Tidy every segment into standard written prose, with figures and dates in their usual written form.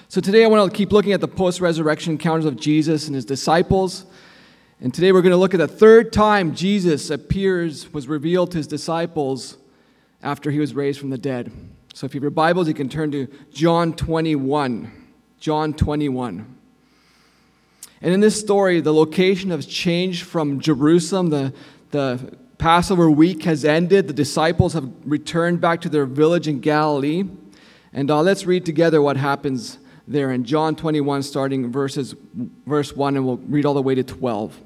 So today I want to keep looking at the post-resurrection encounters of Jesus and his disciples. And today we're going to look at the third time Jesus was revealed to his disciples after he was raised from the dead. So if you have your Bibles, you can turn to John 21. John 21. And in this story, the location has changed from Jerusalem. The Passover week has ended. The disciples have returned back to their village in Galilee. And let's read together what happens there in John 21, starting verse 1, and we'll read all the way to 12.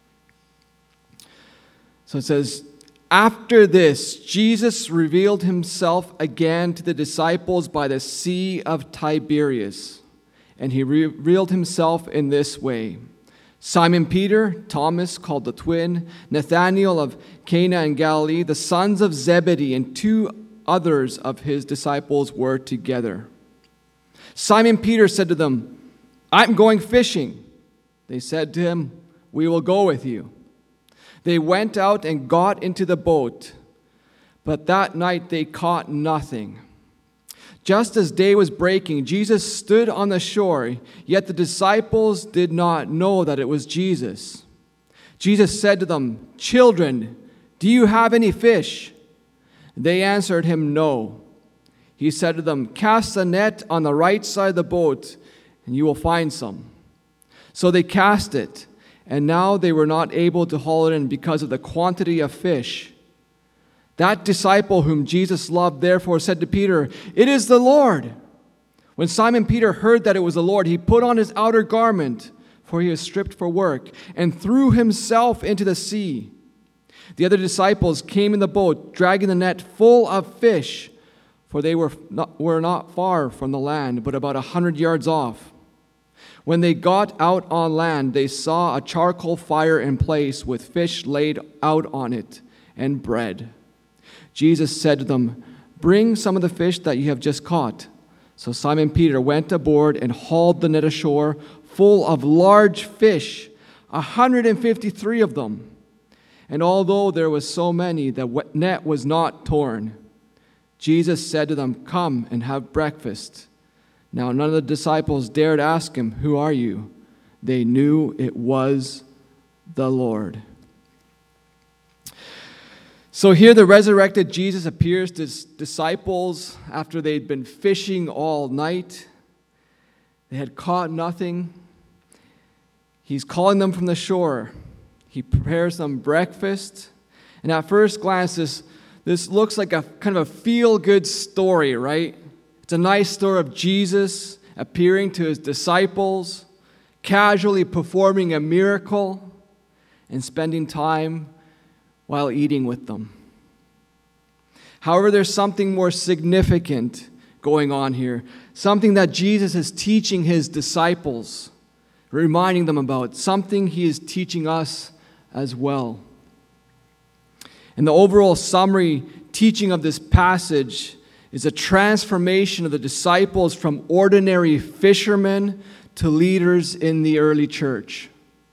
So it says, "After this, Jesus revealed himself again to the disciples by the Sea of Tiberias. And he revealed himself in this way. Simon Peter, Thomas called the twin, Nathanael of Cana in Galilee, the sons of Zebedee, and two others of his disciples were together. Simon Peter said to them, 'I'm going fishing.' They said to him, 'We will go with you.' They went out and got into the boat, but that night they caught nothing. Just as day was breaking, Jesus stood on the shore, yet the disciples did not know that it was Jesus. Jesus said to them, 'Children, do you have any fish?' They answered him, 'No.' He said to them, 'Cast a net on the right side of the boat, and you will find some.' So they cast it, and now they were not able to haul it in because of the quantity of fish. That disciple whom Jesus loved therefore said to Peter, 'It is the Lord.' When Simon Peter heard that it was the Lord, he put on his outer garment, for he was stripped for work, and threw himself into the sea. The other disciples came in the boat, dragging the net full of fish, for they were not far from the land, but about 100 yards off. When they got out on land, they saw a charcoal fire in place with fish laid out on it and bread. Jesus said to them, 'Bring some of the fish that you have just caught.' So Simon Peter went aboard and hauled the net ashore full of large fish, 153 of them. And although there was so many, the net was not torn. Jesus said to them, 'Come and have breakfast.' Now none of the disciples dared ask him, 'Who are you?' They knew it was the Lord." So here the resurrected Jesus appears to his disciples after they'd been fishing all night. They had caught nothing. He's calling them from the shore. He prepares them breakfast. And at first glance, this looks like a kind of a feel-good story, right? It's a nice story of Jesus appearing to his disciples, casually performing a miracle, and spending time while eating with them. However, there's something more significant going on here, something that Jesus is teaching his disciples, reminding them about, something he is teaching us as well. And the overall summary teaching of this passage is a transformation of the disciples from ordinary fishermen to leaders in the early church.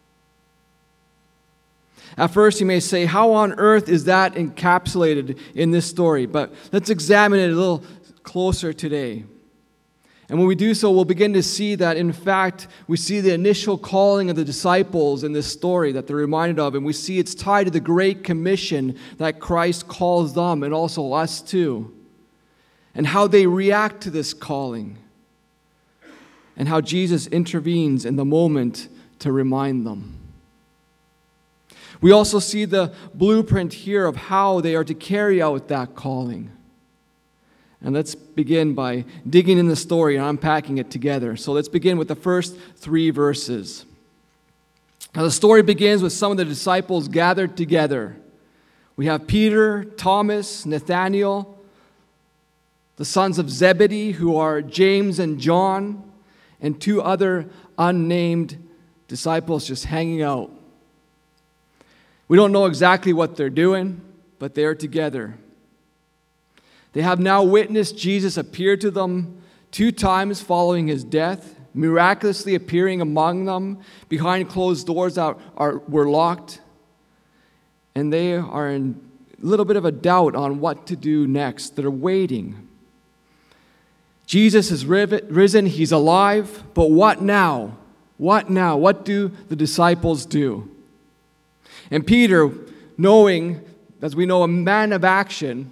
At first, you may say, how on earth is that encapsulated in this story? But let's examine it a little closer today. And when we do so, we'll begin to see that, in fact, we see the initial calling of the disciples in this story that they're reminded of, and we see it's tied to the Great Commission that Christ calls them, and also us too, and how they react to this calling, and how Jesus intervenes in the moment to remind them. We also see the blueprint here of how they are to carry out that calling. And let's begin by digging in the story and unpacking it together. So let's begin with the first 3 verses. Now the story begins with some of the disciples gathered together. We have Peter, Thomas, Nathanael, the sons of Zebedee, who are James and John, and 2 other unnamed disciples just hanging out. We don't know exactly what they're doing, but they're together. They have now witnessed Jesus appear to them 2 times following his death, miraculously appearing among them behind closed doors that were locked. And they are in a little bit of a doubt on what to do next. They're waiting. Jesus is risen, he's alive, but what now? What now? What do the disciples do? And Peter, knowing, as we know, a man of action,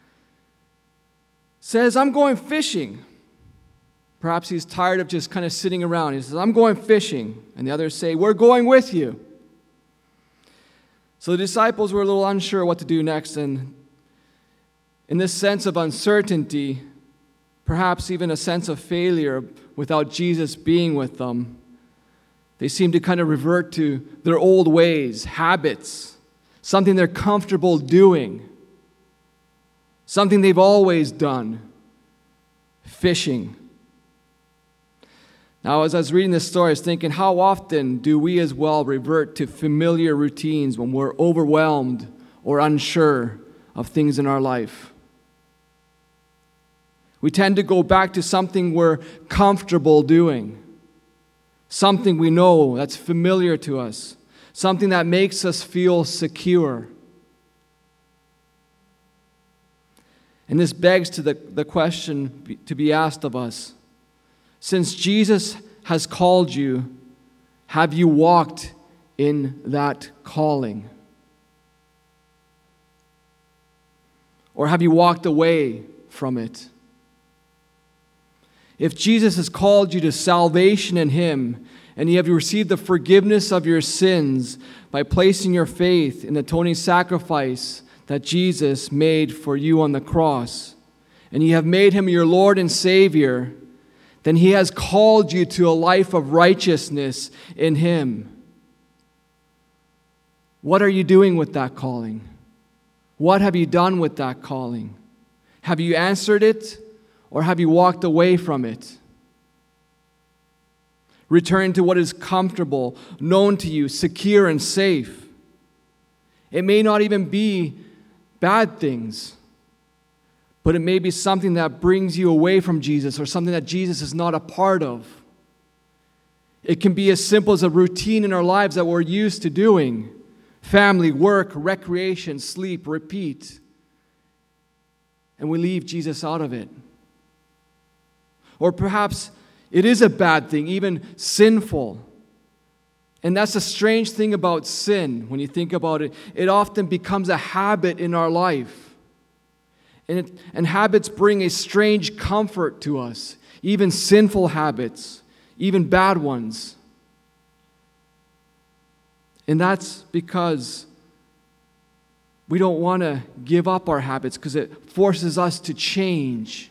says, I'm going fishing. Perhaps he's tired of just kind of sitting around. He says, I'm going fishing. And the others say, we're going with you. So the disciples were a little unsure what to do next. And in this sense of uncertainty, perhaps even a sense of failure without Jesus being with them, they seem to kind of revert to their old ways, habits, something they're comfortable doing, something they've always done, fishing. Now, as I was reading this story, I was thinking, how often do we as well revert to familiar routines when we're overwhelmed or unsure of things in our life? We tend to go back to something we're comfortable doing, something we know that's familiar to us, something that makes us feel secure. And this begs to the question to be asked of us. Since Jesus has called you, have you walked in that calling? Or have you walked away from it? If Jesus has called you to salvation in Him, and you have received the forgiveness of your sins by placing your faith in the atoning sacrifice that Jesus made for you on the cross, and you have made Him your Lord and Savior, then He has called you to a life of righteousness in Him. What are you doing with that calling? What have you done with that calling? Have you answered it, or have you walked away from it? Return to what is comfortable, known to you, secure and safe. It may not even be bad things, but it may be something that brings you away from Jesus or something that Jesus is not a part of. It can be as simple as a routine in our lives that we're used to doing. Family, work, recreation, sleep, repeat. And we leave Jesus out of it. Or perhaps it is a bad thing, even sinful. And that's a strange thing about sin. When you think about it, it often becomes a habit in our life. And habits bring a strange comfort to us, even sinful habits, even bad ones. And that's because we don't want to give up our habits because it forces us to change.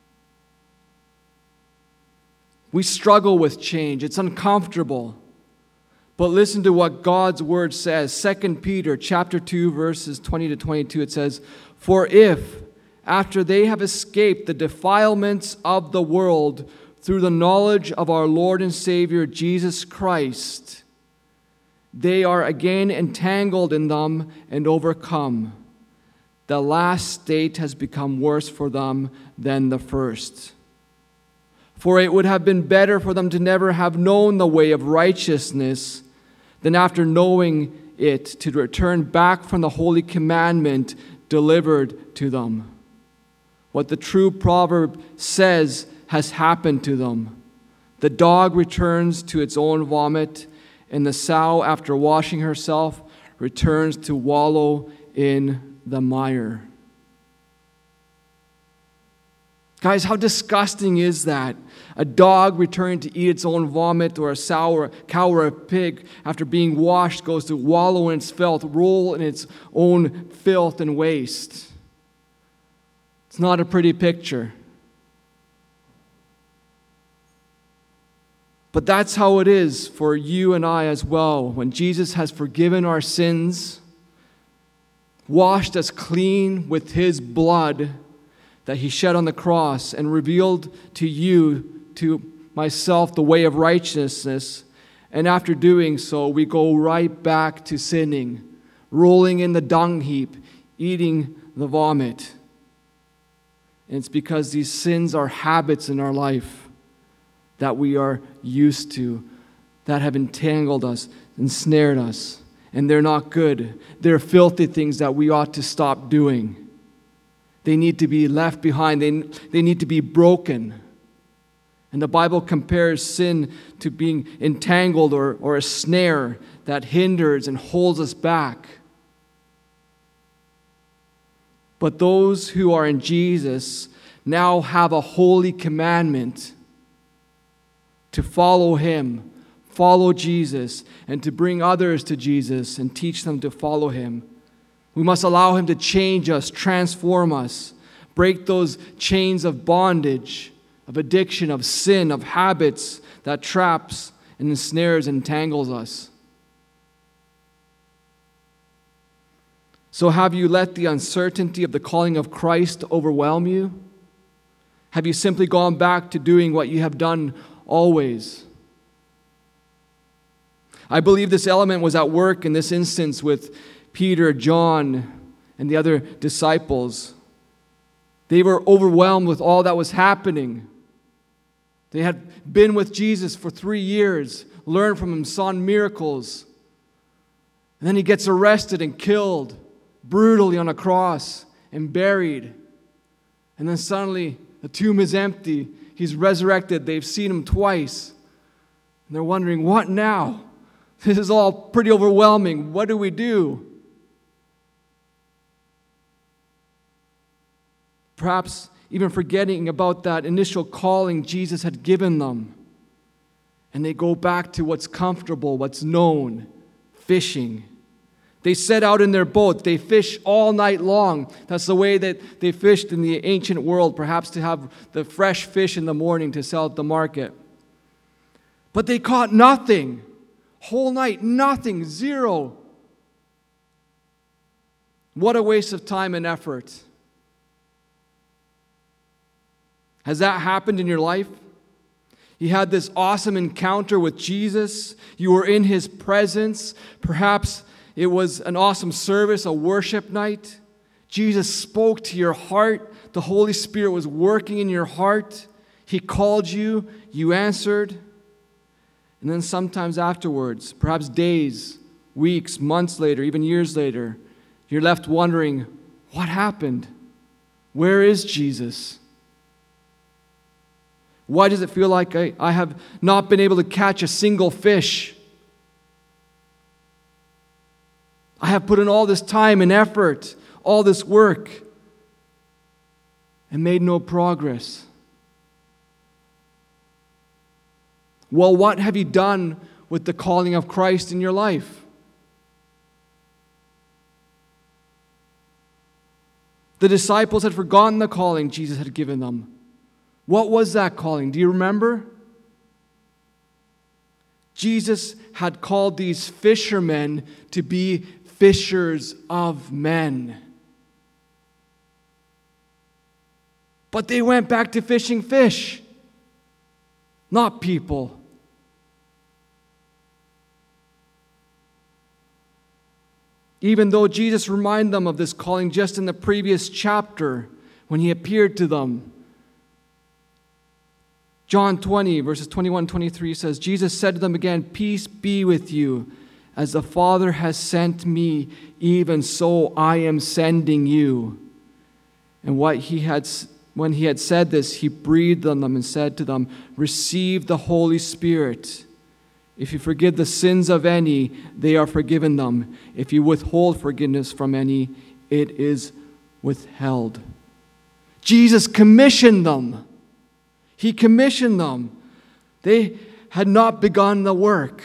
We struggle with change. It's uncomfortable. But listen to what God's word says. 2 Peter chapter 2, verses 20 to 22, it says, For if, after they have escaped the defilements of the world through the knowledge of our Lord and Savior Jesus Christ, they are again entangled in them and overcome, the last state has become worse for them than the first. For it would have been better for them to never have known the way of righteousness than after knowing it to return back from the holy commandment delivered to them. What the true proverb says has happened to them. The dog returns to its own vomit, and the sow, after washing herself, returns to wallow in the mire. Guys, how disgusting is that? A dog returning to eat its own vomit, or a sow or a cow or a pig, after being washed, goes to wallow in its filth, roll in its own filth and waste. It's not a pretty picture. But that's how it is for you and I as well. When Jesus has forgiven our sins, washed us clean with His blood that He shed on the cross, and revealed to you, to myself, the way of righteousness. And after doing so, we go right back to sinning, rolling in the dung heap, eating the vomit. And it's because these sins are habits in our life that we are used to, that have entangled us, ensnared us. And they're not good. They're filthy things that we ought to stop doing. They need to be left behind. They need to be broken. And the Bible compares sin to being entangled or a snare that hinders and holds us back. But those who are in Jesus now have a holy commandment to follow Him, follow Jesus, and to bring others to Jesus and teach them to follow Him. We must allow Him to change us, transform us, break those chains of bondage, of addiction, of sin, of habits that traps and ensnares and entangles us. So have you let the uncertainty of the calling of Christ overwhelm you? Have you simply gone back to doing what you have done always? I believe this element was at work in this instance with Peter, John, and the other disciples. They were overwhelmed with all that was happening. They had been with Jesus for 3 years, learned from Him, saw miracles. And then He gets arrested and killed brutally on a cross and buried. And then suddenly the tomb is empty. He's resurrected. They've seen Him twice. And they're wondering, what now? This is all pretty overwhelming. What do we do? Perhaps even forgetting about that initial calling Jesus had given them. And they go back to what's comfortable, what's known, fishing. They set out in their boat. They fish all night long. That's the way that they fished in the ancient world, perhaps to have the fresh fish in the morning to sell at the market. But they caught nothing. Whole night, nothing, zero. What a waste of time and effort. Has that happened in your life? You had this awesome encounter with Jesus. You were in His presence. Perhaps it was an awesome service, a worship night. Jesus spoke to your heart. The Holy Spirit was working in your heart. He called you. You answered. And then sometimes afterwards, perhaps days, weeks, months later, even years later, you're left wondering, what happened? Where is Jesus? Why does it feel like I have not been able to catch a single fish? I have put in all this time and effort, all this work, and made no progress. Well, what have you done with the calling of Christ in your life? The disciples had forgotten the calling Jesus had given them. What was that calling? Do you remember? Jesus had called these fishermen to be fishers of men. But they went back to fishing fish, not people. Even though Jesus reminded them of this calling just in the previous chapter when He appeared to them. John 20, verses 21-23 says, Jesus said to them again, "Peace be with you. As the Father has sent me, even so I am sending you." And when he had said this, He breathed on them and said to them, "Receive the Holy Spirit. If you forgive the sins of any, they are forgiven them. If you withhold forgiveness from any, it is withheld." Jesus commissioned them. He commissioned them. They had not begun the work.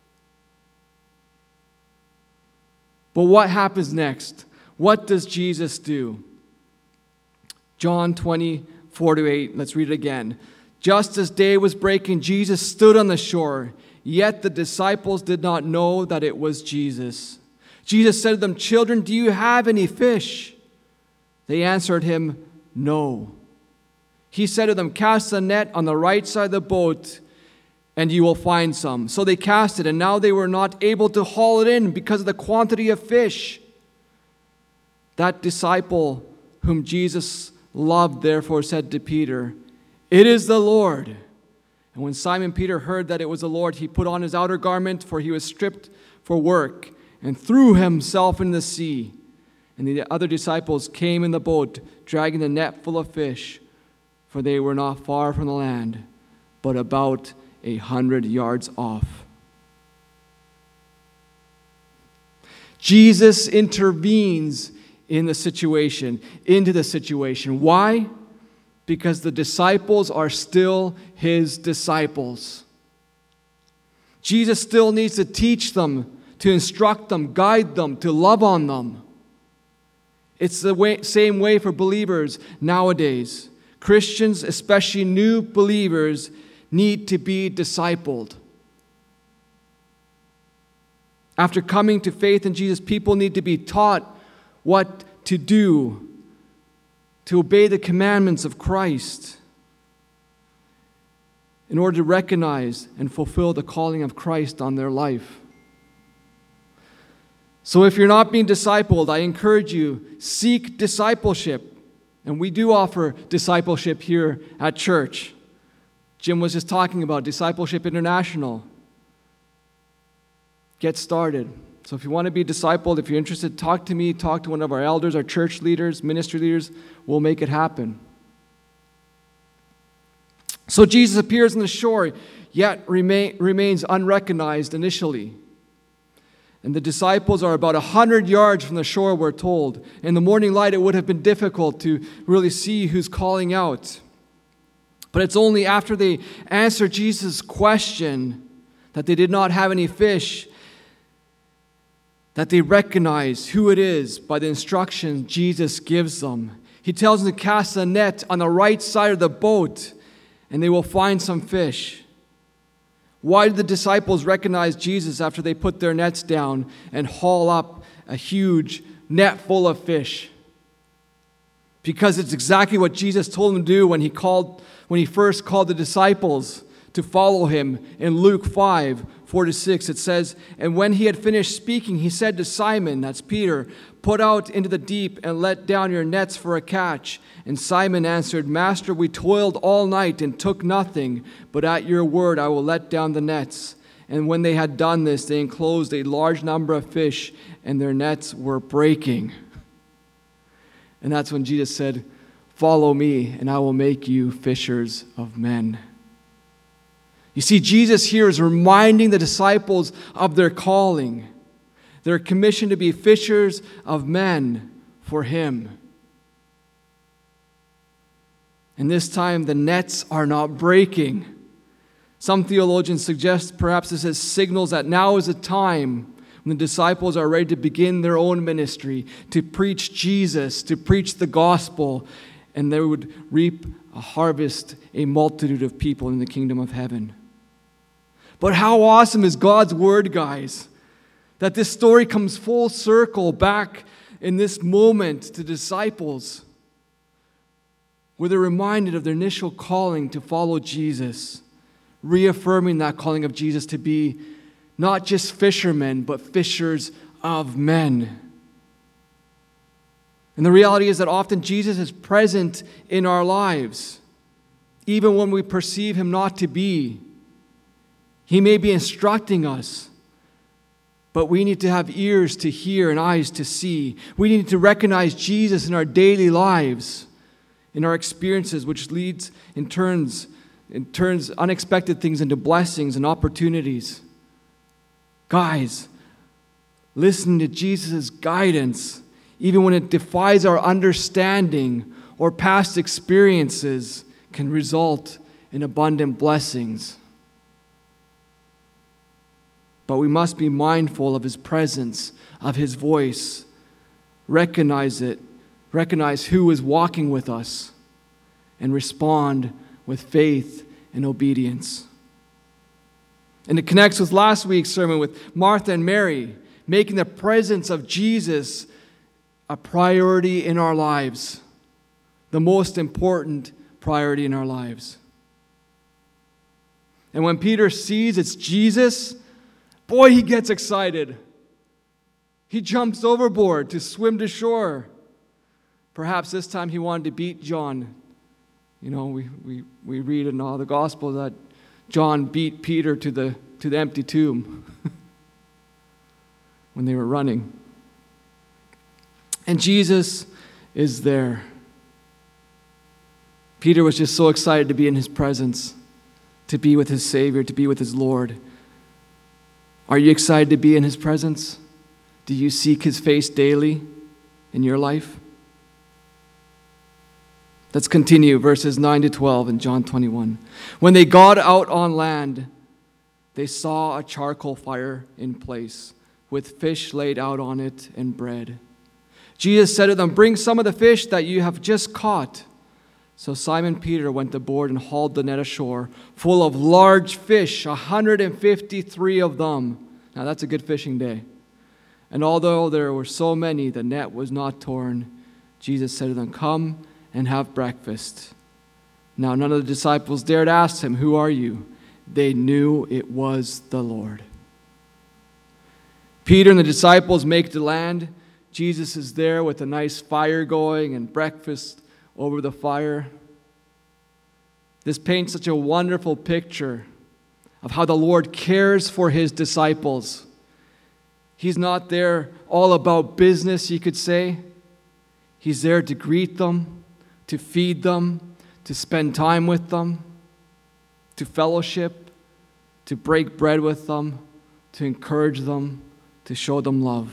But what happens next? What does Jesus do? John 20:4-8. Let's read it again. Just as day was breaking, Jesus stood on the shore. Yet the disciples did not know that it was Jesus. Jesus said to them, "Children, do you have any fish?" They answered Him, "No." He said to them, "Cast the net on the right side of the boat, and you will find some." So they cast it, and now they were not able to haul it in because of the quantity of fish. That disciple whom Jesus loved, therefore, said to Peter, "It is the Lord." And when Simon Peter heard that it was the Lord, he put on his outer garment, for he was stripped for work, and threw himself in the sea. And the other disciples came in the boat, dragging the net full of fish, for they were not far from the land, but about 100 yards off. Jesus intervenes into the situation. Why? Because the disciples are still his disciples. Jesus still needs to teach them, to instruct them, guide them, to love on them. It's the same way for believers nowadays. Christians, especially new believers, need to be discipled. After coming to faith in Jesus, people need to be taught what to do to obey the commandments of Christ in order to recognize and fulfill the calling of Christ on their life. So if you're not being discipled, I encourage you, seek discipleship. And we do offer discipleship here at church. Jim was just talking about Discipleship International. Get started. So if you want to be discipled, if you're interested, talk to me, talk to one of our elders, our church leaders, ministry leaders. We'll make it happen. So Jesus appears on the shore, yet remains unrecognized initially. And the disciples are about 100 yards from the shore, we're told. In the morning light, it would have been difficult to really see who's calling out. But it's only after they answer Jesus' question that they did not have any fish that they recognize who it is by the instructions Jesus gives them. He tells them to cast a net on the right side of the boat, and they will find some fish. Why did the disciples recognize Jesus after they put their nets down and haul up a huge net full of fish? Because it's exactly what Jesus told them to do when he first called the disciples to follow him in Luke 5:4-6. It says, "And when he had finished speaking, he said to Simon," that's Peter, "Put out into the deep and let down your nets for a catch." And Simon answered, "Master, we toiled all night and took nothing, but at your word I will let down the nets." And when they had done this, they enclosed a large number of fish, and their nets were breaking. And that's when Jesus said, "Follow me, and I will make you fishers of men." You see, Jesus here is reminding the disciples of their calling. They're commissioned to be fishers of men for him. And this time, the nets are not breaking. Some theologians suggest perhaps this is signals that now is a time when the disciples are ready to begin their own ministry, to preach Jesus, to preach the gospel, and they would reap a harvest, a multitude of people in the kingdom of heaven. But how awesome is God's word, guys, that this story comes full circle back in this moment to disciples, where they're reminded of their initial calling to follow Jesus, reaffirming that calling of Jesus to be not just fishermen, but fishers of men. And the reality is that often Jesus is present in our lives, even when we perceive him not to be. He may be instructing us, but we need to have ears to hear and eyes to see. We need to recognize Jesus in our daily lives, in our experiences, which leads in turns unexpected things into blessings and opportunities. Guys, listening to Jesus' guidance, even when it defies our understanding or past experiences, can result in abundant blessings. But we must be mindful of his presence, of his voice, recognize who is walking with us, and respond with faith and obedience. And it connects with last week's sermon with Martha and Mary, making the presence of Jesus a priority in our lives, the most important priority in our lives. And when Peter sees it's Jesus, boy, he gets excited. He jumps overboard to swim to shore. Perhaps this time he wanted to beat John. You know, we read in all the Gospels that John beat Peter to the empty tomb when they were running. And Jesus is there. Peter was just so excited to be in his presence to be with his Savior, to be with his Lord. Are you excited to be in his presence? Do you seek his face daily in your life? Let's continue verses 9 to 12 in John 21. When they got out on land, they saw a charcoal fire in place, with fish laid out on it and bread. Jesus said to them, "Bring some of the fish that you have just caught." So Simon Peter went aboard and hauled the net ashore, full of large fish, 153 of them. Now that's a good fishing day. And although there were so many, the net was not torn. Jesus said to them, "Come and have breakfast." Now none of the disciples dared ask him, "Who are you?" They knew it was the Lord. Peter and the disciples make the land. Jesus is there with a nice fire going and breakfast over the fire. This paints such a wonderful picture of how the Lord cares for his disciples. He's not there all about business, you could say. He's there to greet them, to feed them, to spend time with them, to fellowship, to break bread with them, to encourage them, to show them love.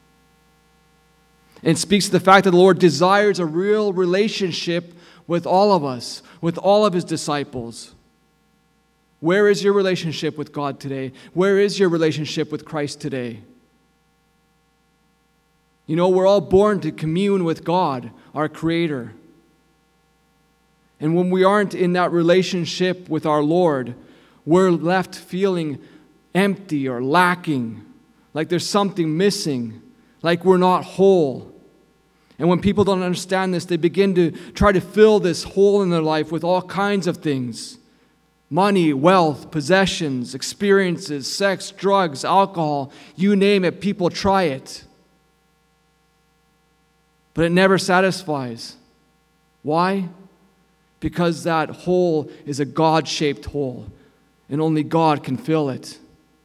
And it speaks to the fact that the Lord desires a real relationship with all of us, with all of his disciples. Where is your relationship with God today? Where is your relationship with Christ today? You know, we're all born to commune with God, our Creator. And when we aren't in that relationship with our Lord, we're left feeling empty or lacking, like there's something missing, like we're not whole. And when people don't understand this, they begin to try to fill this hole in their life with all kinds of things. Money, wealth, possessions, experiences, sex, drugs, alcohol, you name it, people try it. But it never satisfies. Why? Because that hole is a God-shaped hole, and only God can fill it.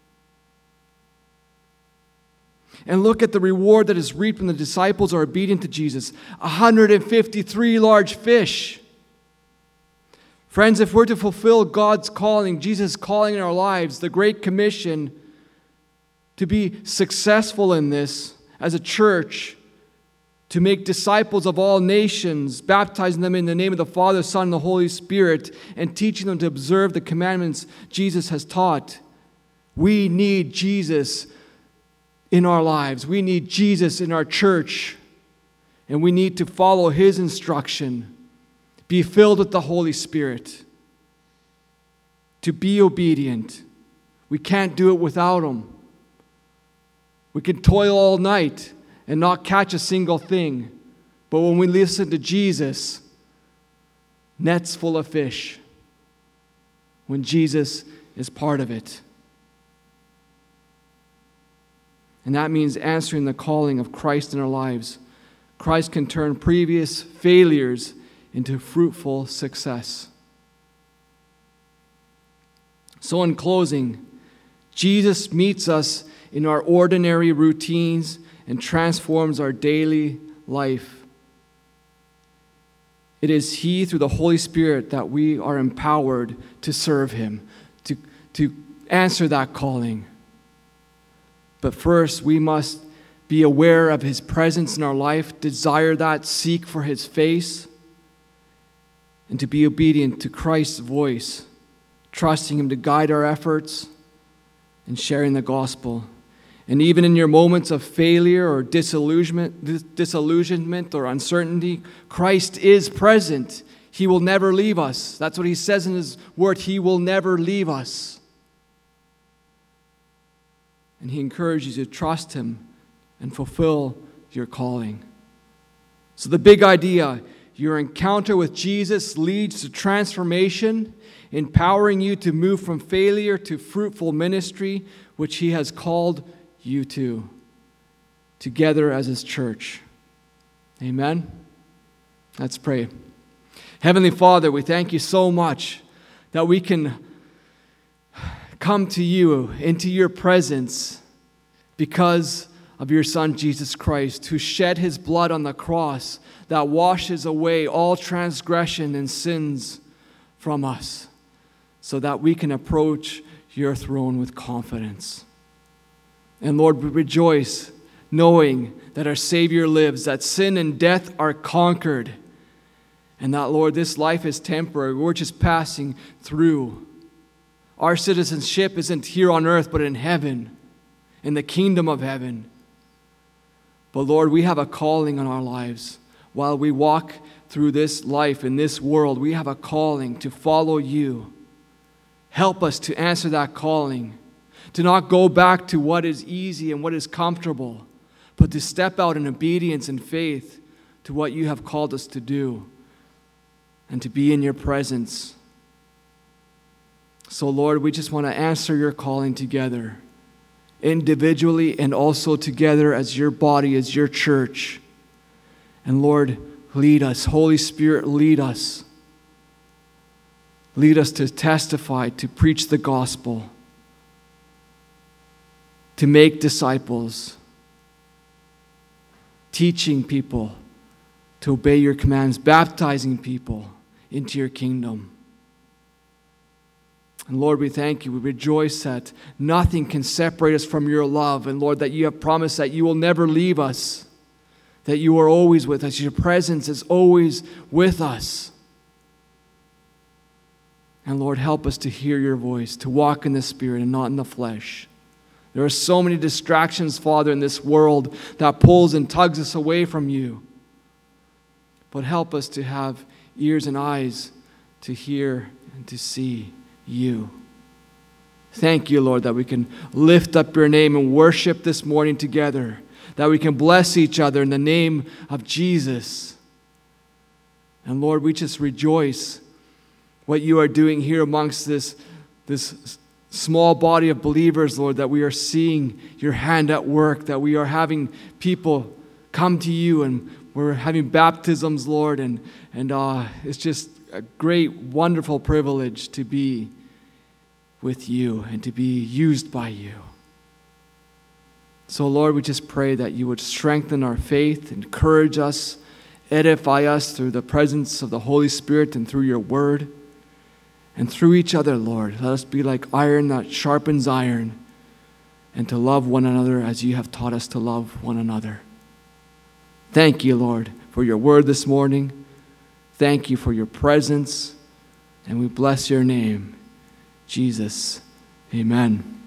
And look at the reward that is reaped when the disciples are obedient to Jesus. 153 large fish. Friends, if we're to fulfill God's calling, Jesus' calling in our lives, the Great Commission, to be successful in this as a church, to make disciples of all nations, baptizing them in the name of the Father, Son, and the Holy Spirit, and teaching them to observe the commandments Jesus has taught, we need Jesus in our lives. We need Jesus in our church, and we need to follow his instruction. Be filled with the Holy Spirit. To be obedient. We can't do it without him. We can toil all night and not catch a single thing. But when we listen to Jesus, nets full of fish. When Jesus is part of it. And that means answering the calling of Christ in our lives. Christ can turn previous failures into fruitful success. So in closing, Jesus meets us in our ordinary routines and transforms our daily life. It is he, through the Holy Spirit, that we are empowered to serve him, to answer that calling. But first, we must be aware of his presence in our life, desire that, seek for his face, and to be obedient to Christ's voice, trusting him to guide our efforts and sharing the gospel. And even in your moments of failure or disillusionment or uncertainty, Christ is present. He will never leave us. That's what he says in his word. He will never leave us. And he encourages you to trust him and fulfill your calling. So the big idea, your encounter with Jesus leads to transformation, empowering you to move from failure to fruitful ministry, which he has called you to, together as his church. Amen? Let's pray. Heavenly Father, we thank you so much that we can come to you, into your presence, because of your Son, Jesus Christ, who shed his blood on the cross that washes away all transgression and sins from us. so that we can approach your throne with confidence. And Lord, we rejoice knowing that our Savior lives, that sin and death are conquered, and that, Lord, this life is temporary. We're just passing through. Our citizenship isn't here on earth, but in heaven, in the kingdom of heaven. But Lord, we have a calling on our lives. While we walk through this life, in this world, we have a calling to follow you. Help us to answer that calling, to not go back to what is easy and what is comfortable, but to step out in obedience and faith to what you have called us to do and to be in your presence. So Lord, we just want to answer your calling together, individually and also together as your body, as your church. And Lord, lead us. Holy Spirit, lead us. Lead us to testify, to preach the gospel, to make disciples, teaching people to obey your commands, baptizing people into your kingdom. And Lord, we thank you. We rejoice that nothing can separate us from your love. And Lord, that you have promised that you will never leave us, that you are always with us. Your presence is always with us. And Lord, help us to hear your voice, to walk in the Spirit and not in the flesh. There are so many distractions, Father, in this world that pulls and tugs us away from you. But help us to have ears and eyes to hear and to see you. Thank you, Lord, that we can lift up your name and worship this morning together, that we can bless each other in the name of Jesus. And Lord, we just rejoice what you are doing here amongst this small body of believers, Lord, that we are seeing your hand at work, that we are having people come to you, and we're having baptisms, Lord, and it's just a great, wonderful privilege to be with you and to be used by you. So, Lord, we just pray that you would strengthen our faith, encourage us, edify us through the presence of the Holy Spirit and through your word. And through each other, Lord, let us be like iron that sharpens iron, and to love one another as you have taught us to love one another. Thank you, Lord, for your word this morning. Thank you for your presence, and we bless your name, Jesus. Amen.